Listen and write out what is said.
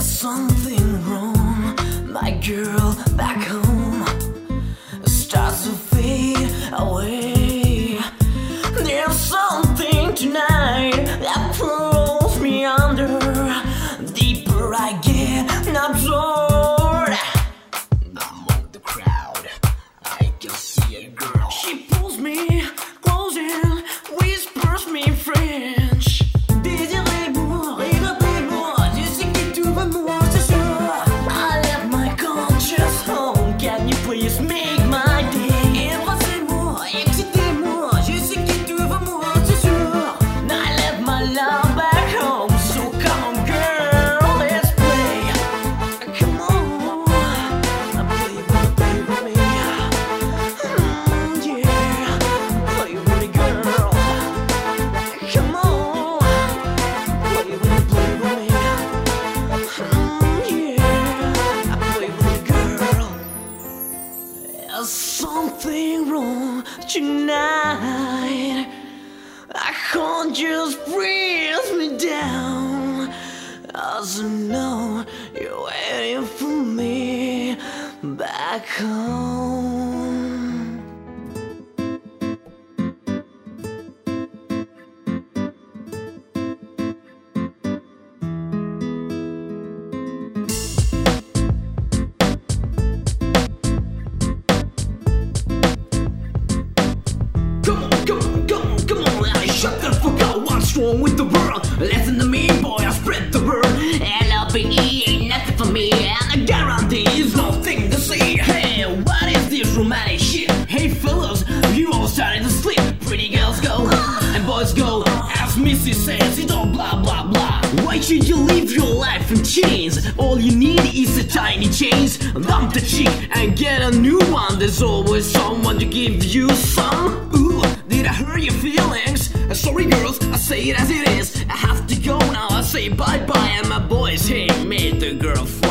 something wrong. My girl back home starts to fade away. There's something tonight that pulls me under. Deeper I get absorbed. Among the crowd, I can see a girl. She pulls me close and whispers me French. Please make my day. Embrassez-moi, excitez-moi. Je sais que tu veux moi, c'est sûr. I left my love back home, so come on, girl, let's play. Come on, play with me. Yeah, play with me, girl. Come on, play with me. Yeah, play with me, girl. There's something wrong tonight. I can't just breathe me down. As I know you're waiting for me back home. Shut the fuck up, what's wrong with the world? Listen to me, boy, I spread the word. LPE ain't nothing for me, and I guarantee it's nothing to see. Hey, what is this romantic shit? Hey fellas, you all started to sleep. Pretty girls go, and boys go. As Missy says, it's all blah blah blah. Why should you live your life in chains? All you need is a tiny change. Dump the chick and get a new one. There's always someone to give you some. Ooh, did I hurt your feelings? Sorry girls, I say it as it is. I have to go now, I say bye-bye. And my boys, hey, made the girl